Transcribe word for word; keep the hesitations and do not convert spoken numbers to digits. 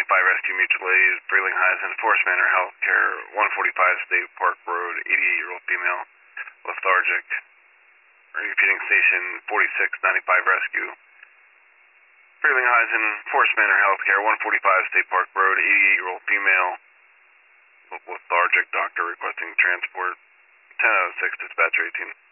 ninety-five Rescue Mutual Aid, Frelinghuysen, Forest Manor Healthcare, one forty-five State Park Road, eighty-eight-year-old female, lethargic. Repeating station forty-six ninety-five Rescue. Frelinghuysen, Forest Manor Healthcare, one forty-five State Park Road, eighty-eight-year-old female, lethargic, doctor requesting transport, ten oh six, dispatcher eighteen.